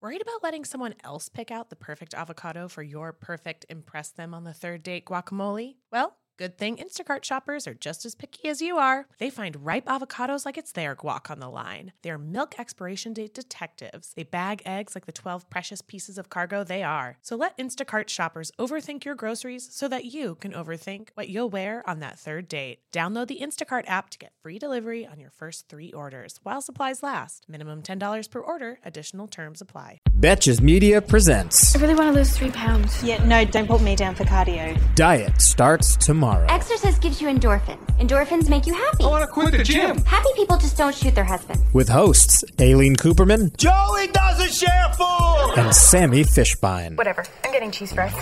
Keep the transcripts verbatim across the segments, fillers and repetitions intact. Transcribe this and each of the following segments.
Worried about letting someone else pick out the perfect avocado for your perfect impress them on the third date guacamole? Well, good thing Instacart shoppers are just as picky as you are. They find ripe avocados like it's their guac on the line. They're milk expiration date detectives. They bag eggs like the twelve precious pieces of cargo they are. So let Instacart shoppers overthink your groceries so that you can overthink what you'll wear on that third date. Download the Instacart app to get free delivery on your first three orders while supplies last. Minimum ten dollars per order. Additional terms apply. Betches Media presents. I really want to lose three pounds. Yeah, no, don't put me down for cardio. Diet starts tomorrow. Exercise gives you endorphins. Endorphins make you happy. I want to quit the gym. Happy people just don't shoot their husbands. With hosts Aileen Cooperman, Joey doesn't share food, and Sammy Fishbein. Whatever. I'm getting cheese fries.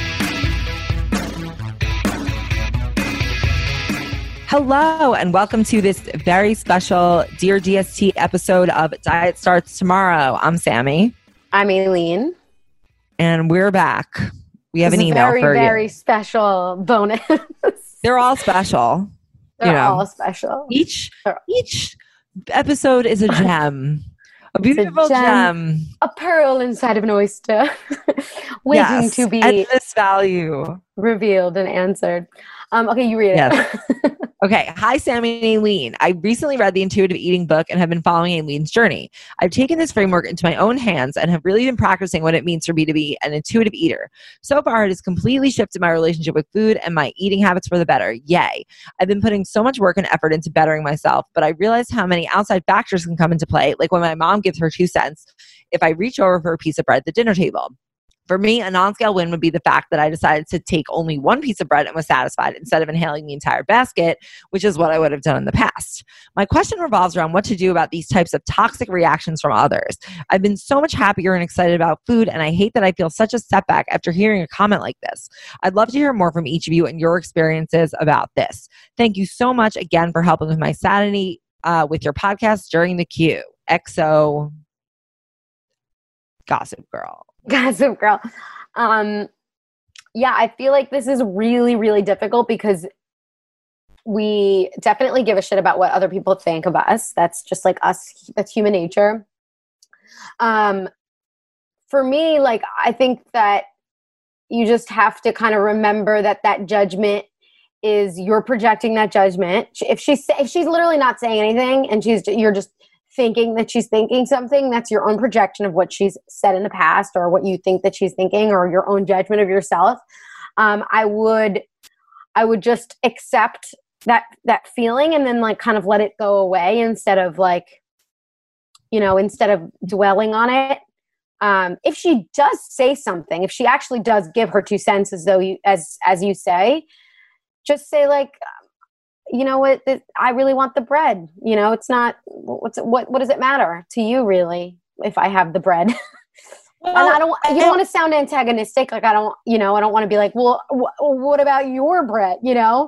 Hello, and welcome to this very special Dear D S T episode of Diet Starts Tomorrow. I'm Sammy. I'm Aileen. And we're back. We have this an email very, for you. Very, very special bonus. They're all special. They're you know. all special. Each They're- each episode is a gem. A beautiful a gem, gem. A pearl inside of an oyster. Waiting Yes, to be endless value. revealed and answered. Um, okay, you read it. Yes. Okay. Hi, Sammy and Aileen. I recently read the Intuitive Eating book and have been following Aileen's journey. I've taken this framework into my own hands and have really been practicing what it means for me to be an intuitive eater. So far, it has completely shifted my relationship with food and my eating habits for the better. Yay. I've been putting so much work and effort into bettering myself, but I realized how many outside factors can come into play, like when my mom gives her two cents if I reach over for a piece of bread at the dinner table. For me, a non-scale win would be the fact that I decided to take only one piece of bread and was satisfied instead of inhaling the entire basket, which is what I would have done in the past. My question revolves around what to do about these types of toxic reactions from others. I've been so much happier and excited about food, and I hate that I feel such a setback after hearing a comment like this. I'd love to hear more from each of you and your experiences about this. Thank you so much again for helping with my sanity uh, with your podcast during the queue. X O Gossip Girl. Gossip Girl. Um, yeah, I feel like this is really, really difficult because we definitely give a shit about what other people think of us. That's just like us. That's human nature. Um, for me, like, I think that you just have to kind of remember that that judgment is you're projecting that judgment. If she's, if she's literally not saying anything and she's, you're just thinking that she's thinking something, that's your own projection of what she's said in the past or what you think that she's thinking or your own judgment of yourself. Um, I would, I would just accept that, that feeling and then like kind of let it go away instead of like, you know, instead of dwelling on it. Um, if she does say something, if she actually does give her two cents as though you, as, as you say, just say like, you know what, I really want the bread. You know, it's not, what's what, what does it matter to you really if I have the bread? Well, and I don't, you don't want to sound antagonistic. Like I don't, you know, I don't want to be like, well, wh- what about your bread? You know?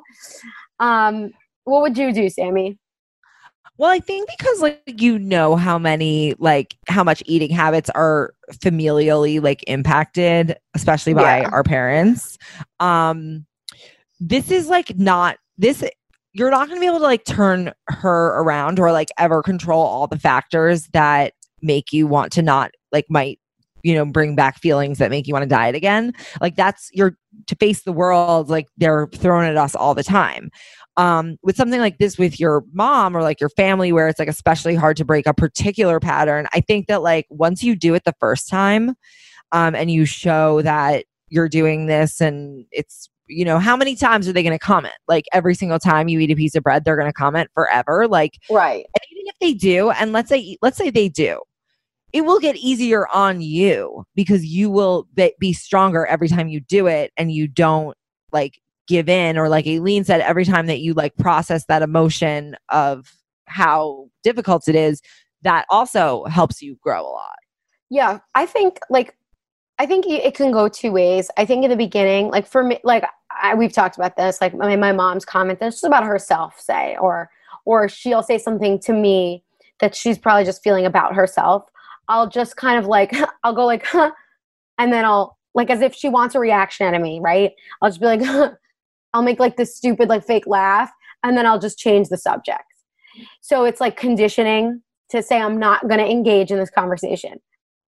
Um, what would you do, Sammy? Well, I think because like, you know, how many, like how much eating habits are familially like impacted, especially by Yeah. our parents. Um, this is like not this, you're not going to be able to like turn her around or like ever control all the factors that make you want to not like might, you know, bring back feelings that make you want to diet again. Like that's your to face the world. Like they're throwing at us all the time. Um, with something like this with your mom or like your family where it's like especially hard to break a particular pattern. I think that like once you do it the first time um, and you show that you're doing this and it's, you know, how many times are they going to comment? Like every single time you eat a piece of bread, they're going to comment forever. Like, right. And even if they do, and let's say, let's say they do, it will get easier on you because you will be, be stronger every time you do it and you don't like give in or like Aileen said, every time that you like process that emotion of how difficult it is, that also helps you grow a lot. Yeah. I think like, I think it can go two ways. I think in the beginning, like for me, like I, we've talked about this, like my, my mom's comment that's just about herself say, or, or she'll say something to me that she's probably just feeling about herself. I'll just kind of like, I'll go like, huh, and then I'll like, as if she wants a reaction out of me. Right. I'll just be like, huh. I'll make like this stupid, like fake laugh. And then I'll just change the subject. So it's like conditioning to say, I'm not going to engage in this conversation.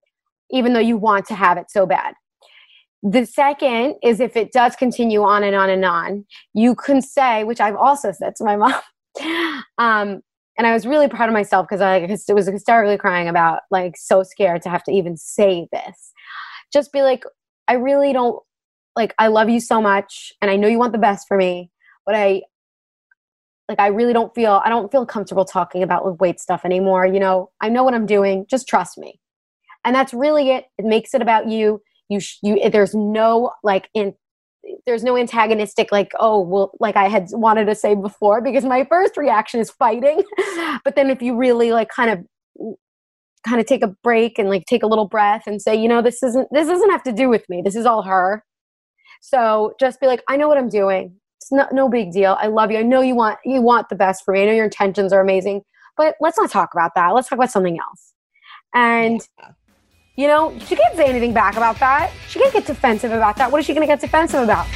even though you want to have it so bad. The second is if it does continue on and on and on, you can say, which I've also said to my mom, um, and I was really proud of myself because I it was hysterically crying about, like, so scared to have to even say this. Just be like, I really don't, like, I love you so much and I know you want the best for me, but I, like, I really don't feel, I don't feel comfortable talking about weight stuff anymore. You know, I know what I'm doing. Just trust me. And that's really it. It makes it about you. You, sh- you, there's no, like, in, there's no antagonistic, like, oh, well, like I had wanted to say before, because my first reaction is fighting. But then if you really, like, kind of, kind of take a break and, like, take a little breath and say, you know, this isn't, this doesn't have to do with me. This is all her. So just be like, I know what I'm doing. It's no, no big deal. I love you. I know you want, you want the best for me. I know your intentions are amazing, but let's not talk about that. Let's talk about something else. And, yeah. You know, she can't say anything back about that. She can't get defensive about that. What is she going to get defensive about?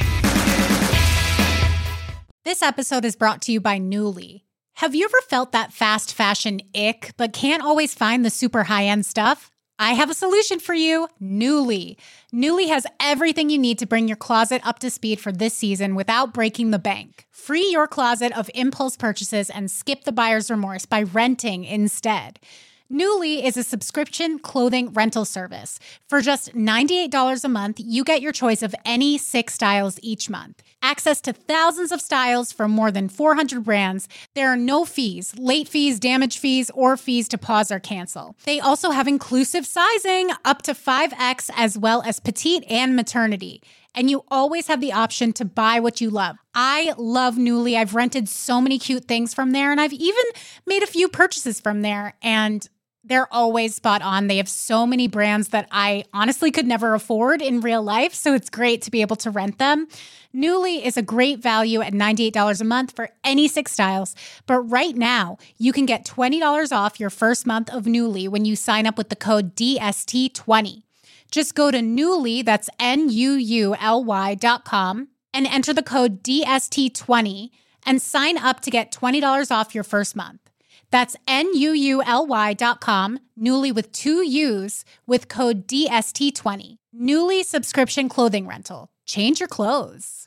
This episode is brought to you by Nuuly. Have you ever felt that fast fashion ick, but can't always find the super high-end stuff? I have a solution for you, Nuuly. Nuuly has everything you need to bring your closet up to speed for this season without breaking the bank. Free your closet of impulse purchases and skip the buyer's remorse by renting instead. Nuuly is a subscription clothing rental service. For just ninety-eight dollars a month, you get your choice of any six styles each month. Access to thousands of styles from more than four hundred brands. There are no fees, late fees, damage fees, or fees to pause or cancel. They also have inclusive sizing up to five X as well as petite and maternity. And you always have the option to buy what you love. I love Nuuly. I've rented so many cute things from there, and I've even made a few purchases from there, and they're always spot on. They have so many brands that I honestly could never afford in real life, so it's great to be able to rent them. Nuuly is a great value at ninety-eight dollars a month for any six styles, but right now you can get twenty dollars off your first month of Nuuly when you sign up with the code D S T twenty. Just go to Nuuly, that's N U U L Y dot com, and enter the code D S T twenty and sign up to get twenty dollars off your first month. That's N U U L Y dot com, Nuuly with two U's, with code D S T twenty. Nuuly subscription clothing rental. Change your clothes.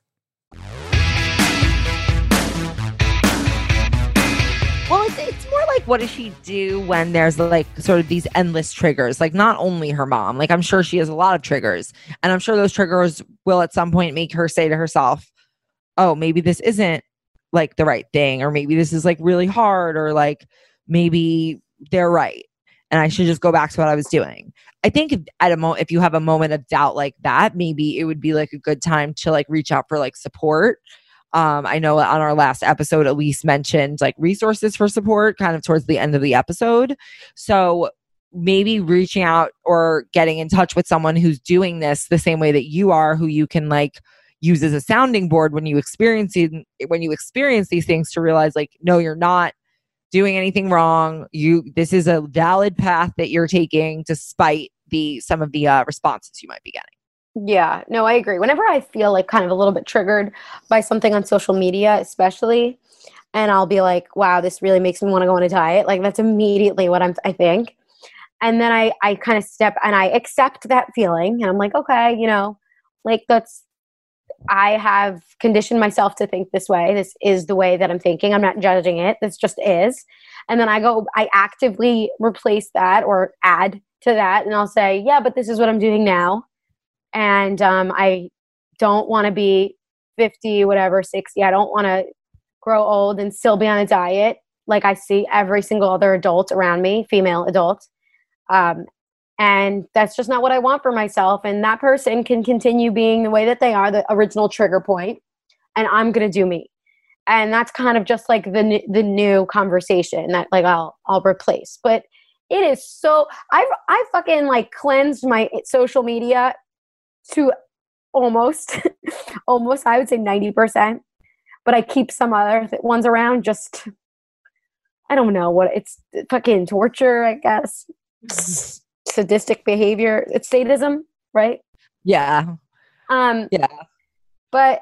Well, it's, it's more like, what does she do when there's, like, sort of these endless triggers? Like, not only her mom, like, I'm sure she has a lot of triggers, and I'm sure those triggers will at some point make her say to herself, oh, maybe this isn't, like, the right thing, or maybe this is, like, really hard, or, like, maybe they're right and I should just go back to what I was doing. I think if, at a mo- if you have a moment of doubt like that, maybe it would be, like, a good time to, like, reach out for, like, support. Um, I know on our last episode, Elise mentioned, like, resources for support kind of towards the end of the episode. So maybe reaching out or getting in touch with someone who's doing this the same way that you are, who you can, like, use as a sounding board when you experience it, when you experience these things, to realize, like, no, you're not doing anything wrong. You, this is a valid path that you're taking, despite the some of the uh, responses you might be getting. Yeah, no, I agree. Whenever I feel, like, kind of a little bit triggered by something on social media, especially, and I'll be like, wow, this really makes me want to go on a diet. Like, that's immediately what I'm, I think. And then I, I kind of step and I accept that feeling. And I'm like, okay, you know, like, that's, I have conditioned myself to think this way. This is the way that I'm thinking. I'm not judging it. This just is. And then I go, I actively replace that or add to that. And I'll say, yeah, but this is what I'm doing now. And um, I don't want to be fifty, whatever, sixty. I don't want to grow old and still be on a diet like I see every single other adult around me, female adult. Um, and that's just not what I want for myself. And that person can continue being the way that they are, the original trigger point, and I'm going to do me. And that's kind of just like the the new conversation that, like, I'll I'll replace. But it is so I've I fucking, like, cleansed my social media to almost, almost, I would say ninety percent, but I keep some other th- ones around. Just, I don't know what it's, fucking torture, I guess. Sadistic behavior. It's sadism, right? Yeah. Um, yeah. But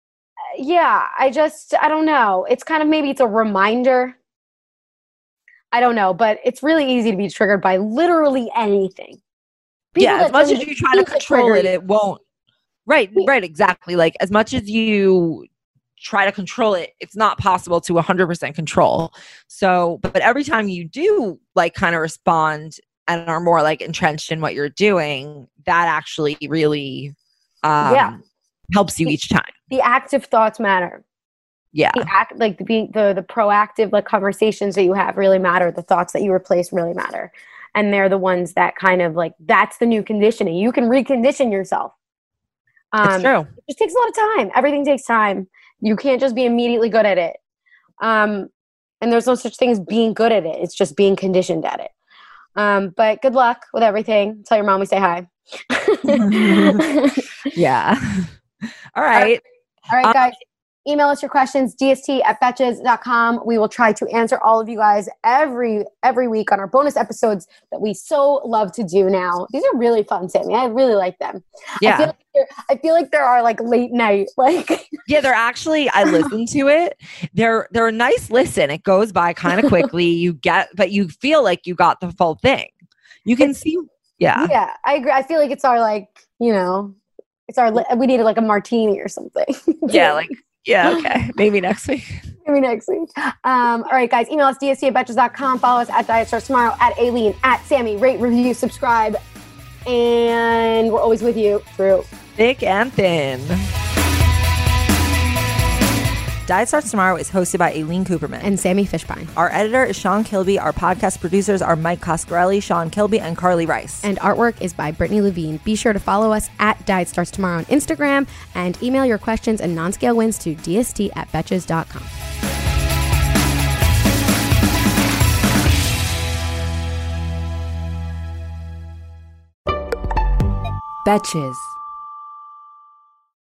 yeah, I just, I don't know. It's kind of, maybe it's a reminder. I don't know, but it's really easy to be triggered by literally anything. People yeah, that as much tend as you try to think that control trigger it, you. it won't. Right, right, exactly. Like as much as you try to control it, it's not possible to one hundred percent control. So, but every time you do like kind of respond and are more like entrenched in what you're doing, that actually really um, Yeah. helps you each time. The active thoughts matter. Yeah. The act, like the being the the proactive like conversations that you have really matter. The thoughts that you replace really matter, and they're the ones that kind of like that's the new conditioning. You can recondition yourself. Um, It's true. It just takes a lot of time. Everything takes time. You can't just be immediately good at it. Um, and there's no such thing as being good at it. It's just being conditioned at it. Um, but good luck with everything. Tell your mom we say hi. Yeah. All right. All right, Um, guys. Email us your questions, d s t at betches dot com. We will try to answer all of you guys every every week on our bonus episodes that we so love to do now. These are really fun, Sammy. I really like them. Yeah. I feel like, there- I feel like there are like late night, like Yeah, they're actually, I listened to it. They're they're a nice listen. It goes by kind of quickly. You get, but you feel like you got the full thing. You can see, yeah. yeah, I agree. I feel like it's our like, you know, it's our li- we needed like a martini or something. Yeah, like, yeah, okay. Maybe next week. Maybe next week. Um, all right, guys. Email us, d s t at betches dot com. Follow us at Diet Starts Tomorrow, at Aileen, at Sammy. Rate, review, subscribe. And we're always with you through Thick and thin. Diet Starts Tomorrow is hosted by Aileen Cooperman and Sammy Fishbein. Our editor is Sean Kilby. Our podcast producers are Mike Coscarelli, Sean Kilby, and Carly Rice. And artwork is by Brittany Levine. Be sure to follow us at Diet Starts Tomorrow on Instagram and email your questions and non-scale wins to d s t at betches dot com. Betches.